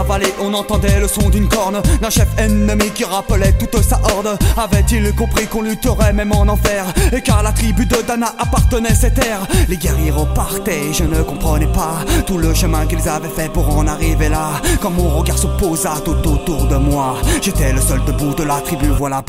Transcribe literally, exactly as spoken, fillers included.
vallée on entendait le son d'une corne, d'un chef ennemi qui rappelait toute sa horde. Avait-il compris qu'on lutterait même en enfer, et qu'à la tribu de Dana appartenait cette terre? Les guerriers repartaient, je ne comprenais pas tout le chemin qu'ils avaient fait pour en arriver là. Quand mon regard se posa tout autour de moi, j'étais le seul debout de la tribu, voilà.